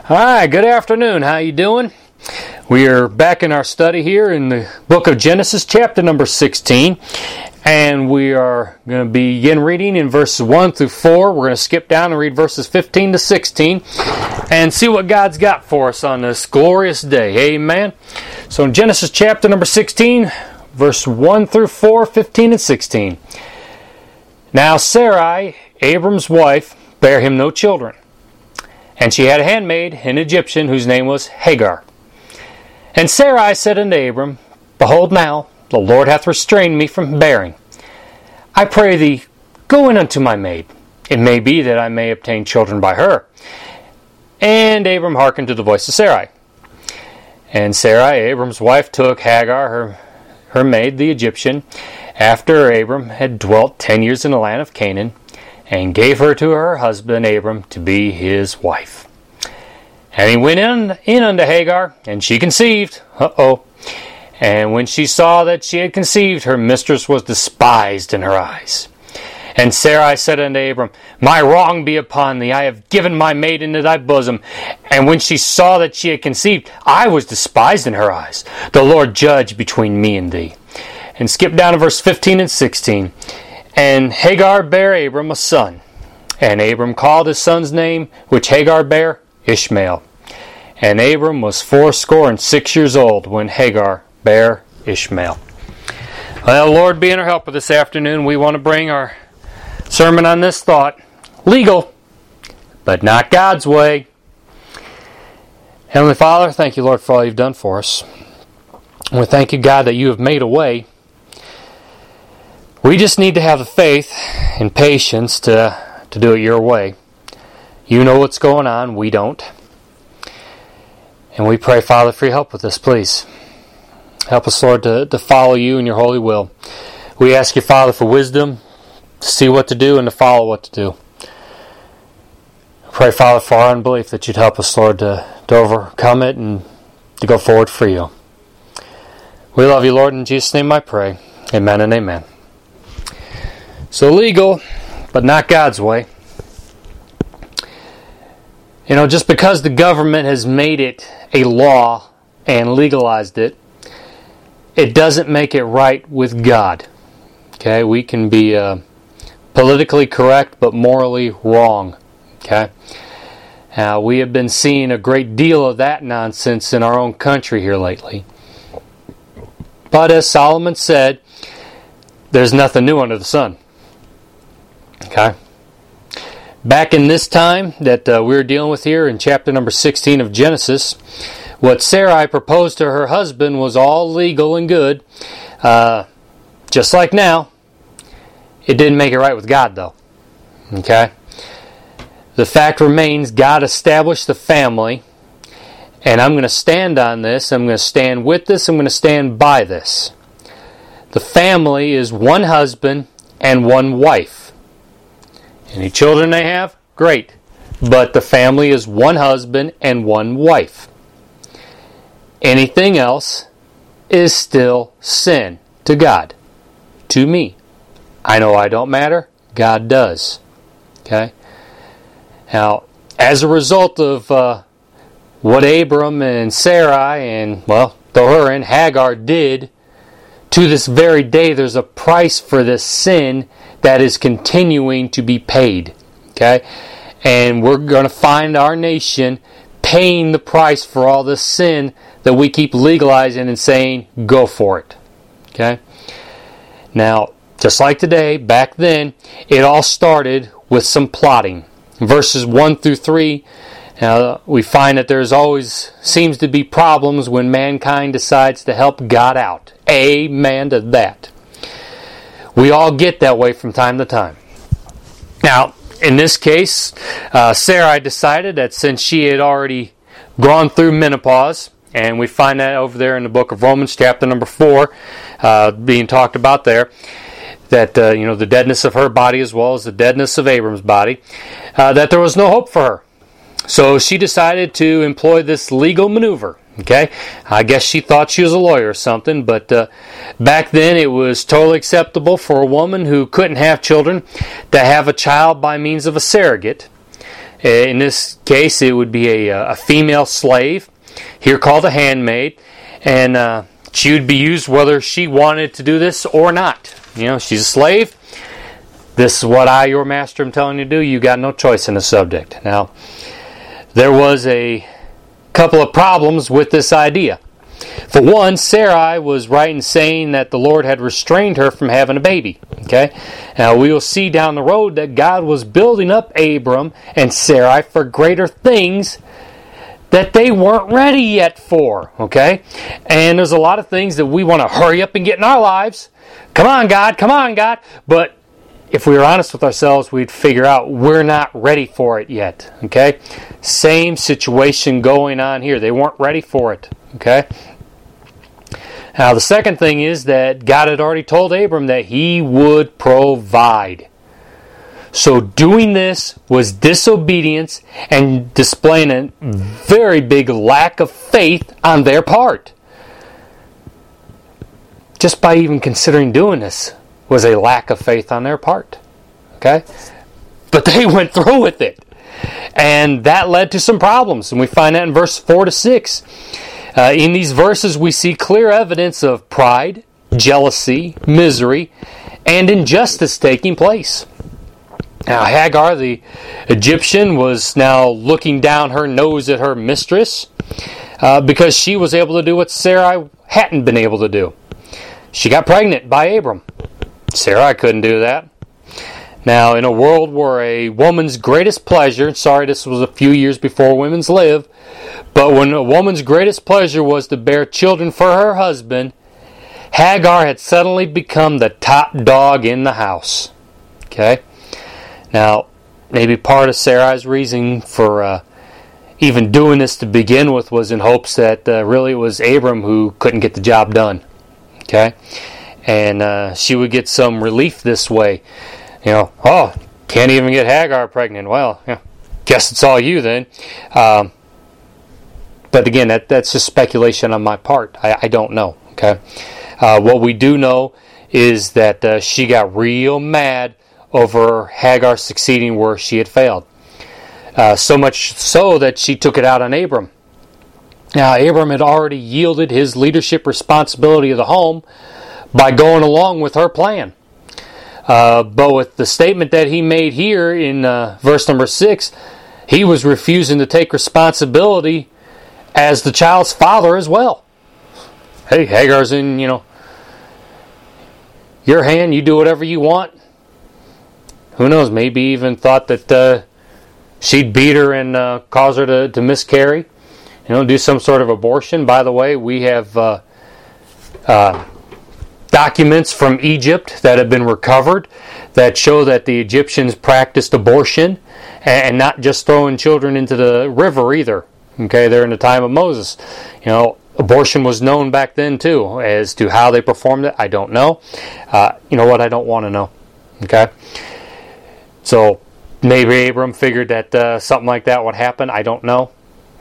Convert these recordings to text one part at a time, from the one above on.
Hi, good afternoon. How you doing? We are back in our study here in the book of Genesis, chapter number 16. And we are going to begin reading in verses 1 through 4. We're going to skip down and read verses 15 to 16 and see what God's got for us on this glorious day. Amen. So in Genesis chapter number 16, verse 1 through 4, 15 and 16. Now Sarai, Abram's wife, bare him no children. And she had a handmaid, an Egyptian, whose name was Hagar. And Sarai said unto Abram, Behold now, the Lord hath restrained me from bearing. I pray thee, go in unto my maid. It may be that I may obtain children by her. And Abram hearkened to the voice of Sarai. And Sarai, Abram's wife, took Hagar, her maid, the Egyptian, after Abram had dwelt 10 years in the land of Canaan, and gave her to her husband Abram to be his wife. And he went in unto Hagar, and she conceived. And when she saw that she had conceived, her mistress was despised in her eyes. And Sarai said unto Abram, My wrong be upon thee, I have given my maid into thy bosom. And when she saw that she had conceived, I was despised in her eyes. The Lord judge between me and thee. And skip down to verse 15 and 16. And Hagar bare Abram a son. And Abram called his son's name, which Hagar bare, Ishmael. And Abram was 86 years old when Hagar bare Ishmael. Well, Lord, be in our help this afternoon. We want to bring our sermon on this thought. Legal, but not God's way. Heavenly Father, thank you, Lord, for all you've done for us. And we thank you, God, that you have made a way. We just need to have the faith and patience to do it your way. You know what's going on. We don't. And we pray, Father, for your help with this, please. Help us, Lord, to follow you in your holy will. We ask you, Father, for wisdom to see what to do and to follow what to do. I pray, Father, for our unbelief that you'd help us, Lord, to overcome it and to go forward for you. We love you, Lord. In Jesus' name I pray. Amen and amen. So legal, but not God's way. You know, just because the government has made it a law and legalized it, it doesn't make it right with God. Okay, we can be politically correct, but morally wrong. Okay, we have been seeing a great deal of that nonsense in our own country here lately. But as Solomon said, there's nothing new under the sun. Okay. Back in this time that we're dealing with here in chapter number 16 of Genesis, what Sarai proposed to her husband was all legal and good. Just like now, it didn't make it right with God, though. Okay? The fact remains, God established the family, and I'm going to stand on this, I'm going to stand with this, I'm going to stand by this. The family is one husband and one wife. Any children they have? Great. But the family is one husband and one wife. Anything else is still sin to God. To me. I know I don't matter. God does. Okay? Now, as a result of what Abram and Sarai and, well, throw her in, Hagar did, to this very day there's a price for this sin that is continuing to be paid. Okay? And we're going to find our nation paying the price for all this sin that we keep legalizing and saying, go for it. Okay? Now, just like today, back then, it all started with some plotting. Verses 1 through 3, we find that there's always seems to be problems when mankind decides to help God out. Amen to that. We all get that way from time to time. Now, in this case, Sarai decided that since she had already gone through menopause, and we find that over there in the book of Romans, chapter number 4, being talked about there, that the deadness of her body as well as the deadness of Abram's body, that there was no hope for her. So she decided to employ this legal maneuver. Okay, I guess she thought she was a lawyer or something, but back then it was totally acceptable for a woman who couldn't have children to have a child by means of a surrogate. In this case, it would be a female slave, here called a handmaid, and she would be used whether she wanted to do this or not. She's a slave. This is what I, your master, am telling you to do. You got no choice in the subject. Now, there was a couple of problems with this idea. For one, Sarai was right in saying that the Lord had restrained her from having a baby. Okay? Now, we will see down the road that God was building up Abram and Sarai for greater things that they weren't ready yet for. Okay? And there's a lot of things that we want to hurry up and get in our lives. Come on, God. Come on, God. But if we were honest with ourselves, we'd figure out we're not ready for it yet. Okay? Same situation going on here. They weren't ready for it. Okay? Now, the second thing is that God had already told Abram that He would provide. So doing this was disobedience and displaying a very big lack of faith on their part. Just by even considering doing this was a lack of faith on their part. Okay? But they went through with it. And that led to some problems. And we find that in verse 4 to 6. In these verses we see clear evidence of pride, jealousy, misery, and injustice taking place. Now Hagar, the Egyptian, was now looking down her nose at her mistress because she was able to do what Sarai hadn't been able to do. She got pregnant by Abram. Sarai couldn't do that. Now, in a world where a woman's greatest pleasure, sorry, this was a few years before women's live, but when a woman's greatest pleasure was to bear children for her husband, Hagar had suddenly become the top dog in the house. Okay? Now, maybe part of Sarai's reason for even doing this to begin with was in hopes that really it was Abram who couldn't get the job done. Okay? And she would get some relief this way. Can't even get Hagar pregnant. Well, guess it's all you then. But again, that's just speculation on my part. I don't know. Okay, what we do know is that she got real mad over Hagar succeeding where she had failed. So much so that she took it out on Abram. Now, Abram had already yielded his leadership responsibility of the home by going along with her plan. But with the statement that he made here in verse number 6, he was refusing to take responsibility as the child's father as well. Hey, Hagar's in, your hand, you do whatever you want. Who knows, maybe even thought that she'd beat her and cause her to miscarry. Do some sort of abortion. By the way, we have documents from Egypt that have been recovered that show that the Egyptians practiced abortion and not just throwing children into the river either. Okay, they're in the time of Moses. Abortion was known back then too. As to how they performed it, I don't know. You know what? I don't want to know. Okay, so maybe Abram figured that something like that would happen. I don't know.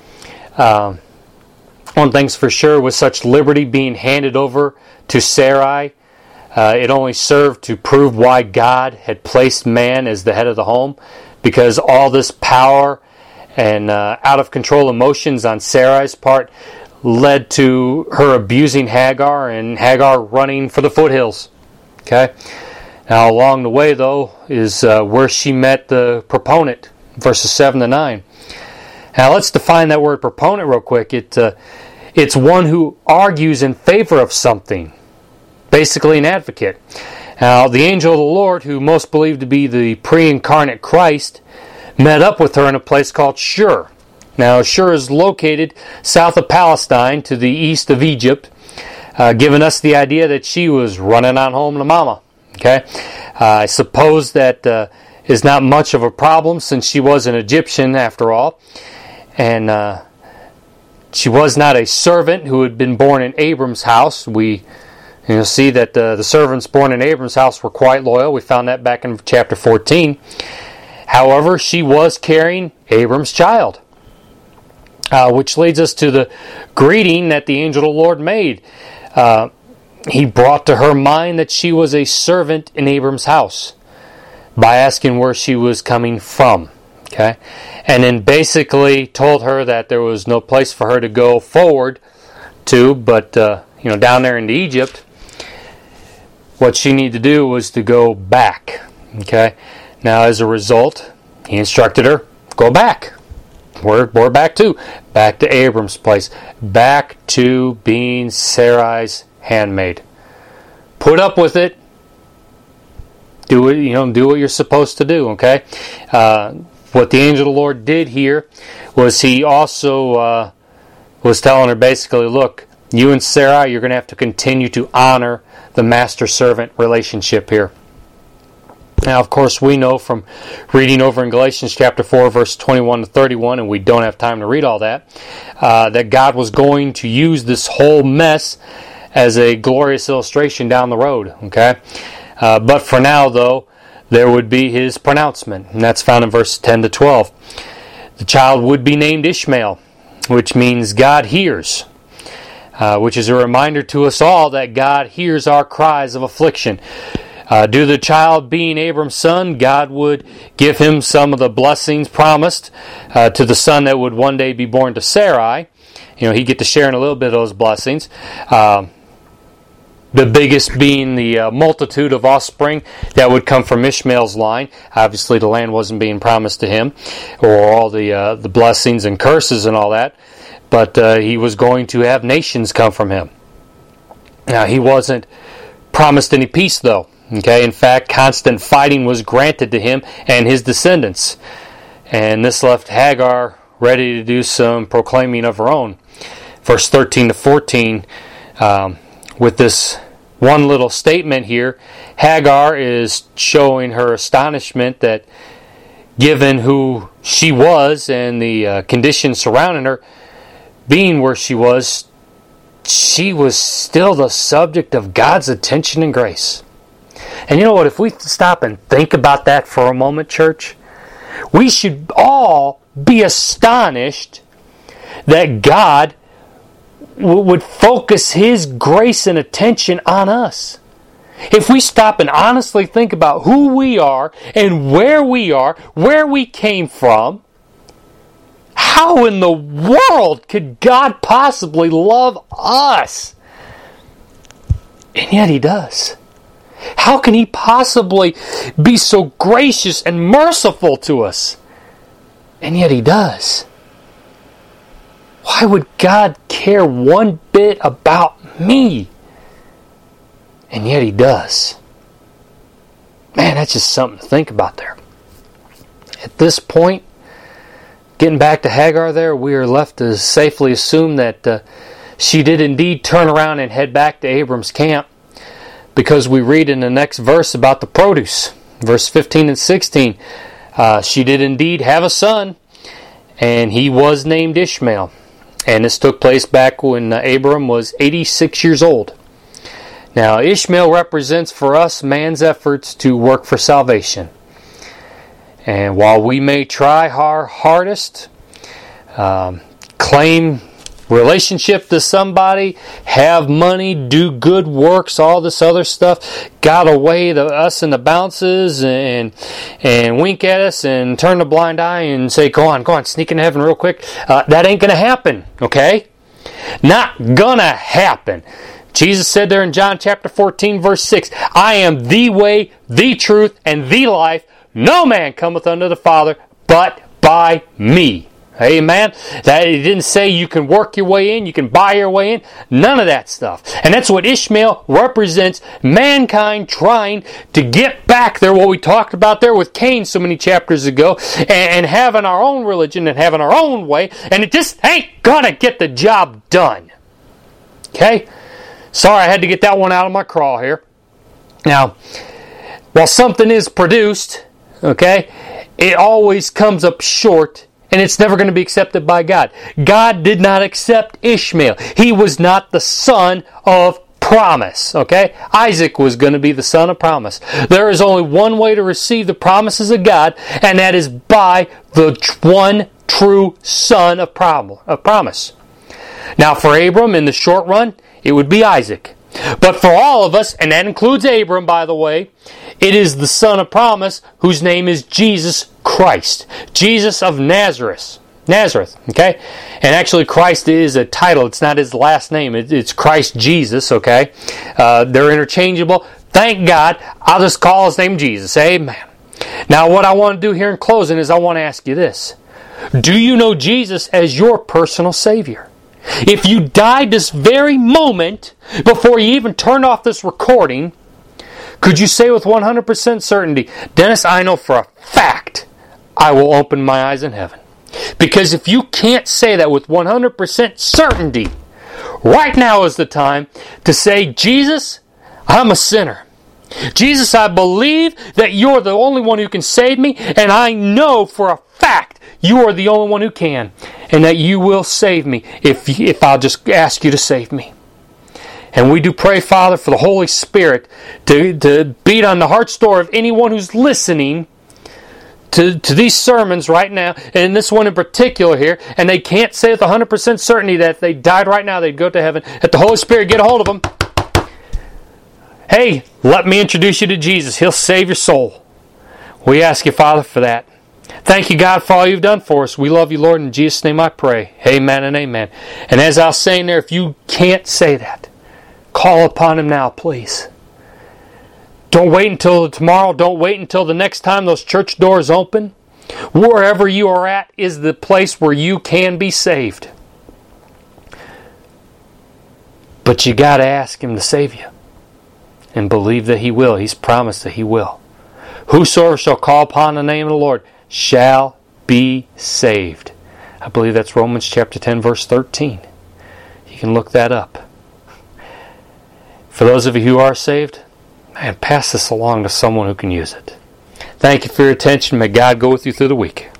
One thing's for sure, with such liberty being handed over to Sarai, it only served to prove why God had placed man as the head of the home, because all this power and out of control emotions on Sarai's part led to her abusing Hagar and Hagar running for the foothills. Okay. Now along the way though is where she met the proponent, verses 7 to 9. Now let's define that word proponent real quick. It's one who argues in favor of something. Basically an advocate. Now, the angel of the Lord, who most believed to be the pre-incarnate Christ, met up with her in a place called Shur. Now, Shur is located south of Palestine to the east of Egypt, giving us the idea that she was running on home to mama. Okay, I suppose that is not much of a problem since she was an Egyptian after all. And she was not a servant who had been born in Abram's house. We see that the servants born in Abram's house were quite loyal. We found that back in chapter 14. However, she was carrying Abram's child. Which leads us to the greeting that the angel of the Lord made. He brought to her mind that she was a servant in Abram's house by asking where she was coming from. Okay? And then basically told her that there was no place for her to go forward to, but down there into Egypt, what she needed to do was to go back. Okay? Now, as a result, he instructed her, go back. Where back to? Back to Abram's place. Back to being Sarai's handmaid. Put up with it. Do it. Do what you're supposed to do. Okay. What the angel of the Lord did here was he also was telling her basically, look, you and Sarai, you're going to have to continue to honor the master-servant relationship here. Now, of course, we know from reading over in Galatians chapter 4, verse 21 to 31, and we don't have time to read all that, that God was going to use this whole mess as a glorious illustration down the road. Okay, but for now, though, there would be his pronouncement, and that's found in verse 10 to 12. The child would be named Ishmael, which means God hears, which is a reminder to us all that God hears our cries of affliction. Due to the child being Abram's son, God would give him some of the blessings promised to the son that would one day be born to Sarai. He'd get to share in a little bit of those blessings. The biggest being the multitude of offspring that would come from Ishmael's line. Obviously, the land wasn't being promised to him, or all the blessings and curses and all that. But he was going to have nations come from him. Now, he wasn't promised any peace, though. Okay, in fact, constant fighting was granted to him and his descendants. And this left Hagar ready to do some proclaiming of her own. Verse 13 to 14, with this one little statement here, Hagar is showing her astonishment that given who she was and the conditions surrounding her, being where she was still the subject of God's attention and grace. And you know what? If we stop and think about that for a moment, church, we should all be astonished that God would focus His grace and attention on us. If we stop and honestly think about who we are and where we came from, how in the world could God possibly love us? And yet He does. How can He possibly be so gracious and merciful to us? And yet He does. Why would God care one bit about me? And yet He does. Man, that's just something to think about there. At this point, getting back to Hagar there, we are left to safely assume that she did indeed turn around and head back to Abram's camp, because we read in the next verse about the produce. Verse 15 and 16. She did indeed have a son, and he was named Ishmael. And this took place back when Abram was 86 years old. Now, Ishmael represents for us man's efforts to work for salvation. And while we may try our hardest, claim relationship to somebody, have money, do good works, all this other stuff, got away to us in the bounces and wink at us and turn a blind eye and say, go on, sneak into heaven real quick. That ain't going to happen, okay? Not going to happen. Jesus said there in John chapter 14, verse 6, I am the way, the truth, and the life. No man cometh unto the Father but by me. Amen. That it didn't say you can work your way in, you can buy your way in. None of that stuff. And that's what Ishmael represents, mankind trying to get back there, what we talked about there with Cain so many chapters ago, and having our own religion and having our own way, and it just ain't gonna get the job done. Okay? Sorry, I had to get that one out of my craw here. Now, while something is produced, okay, it always comes up short. And it's never going to be accepted by God. God did not accept Ishmael. He was not the son of promise. Okay? Isaac was going to be the son of promise. There is only one way to receive the promises of God, and that is by the one true son of promise. Now, for Abram, in the short run, it would be Isaac. But for all of us, and that includes Abram, by the way, It is the Son of promise, whose name is Jesus Christ. Jesus of Nazareth. Okay? And actually Christ is a title. It's not his last name. It's Christ Jesus, okay? They're interchangeable. Thank God. I'll just call his name Jesus. Amen. Now what I want to do here in closing is I want to ask you this. Do you know Jesus as your personal Savior? If you died this very moment before you even turned off this recording, could you say with 100% certainty, Dennis, I know for a fact I will open my eyes in heaven? Because if you can't say that with 100% certainty, right now is the time to say, Jesus, I'm a sinner. Jesus, I believe that you're the only one who can save me, and I know for a fact you are the only one who can, and that you will save me if I'll just ask you to save me. And we do pray, Father, for the Holy Spirit to beat on the heart's door of anyone who's listening to these sermons right now, and this one in particular here, and they can't say with 100% certainty that if they died right now they'd go to heaven, that the Holy Spirit get a hold of them. Hey, let me introduce you to Jesus. He'll save your soul. We ask you, Father, for that. Thank you, God, for all you've done for us. We love you, Lord. In Jesus' name I pray. Amen and amen. And as I was saying there, if you can't say that, call upon him now, please. Don't wait until tomorrow. Don't wait until the next time those church doors open. Wherever you are at is the place where you can be saved. But you got to ask him to save you. And believe that he will. He's promised that he will. Whosoever shall call upon the name of the Lord shall be saved. I believe that's Romans chapter 10, verse 13. You can look that up. For those of you who are saved, man, pass this along to someone who can use it. Thank you for your attention. May God go with you through the week.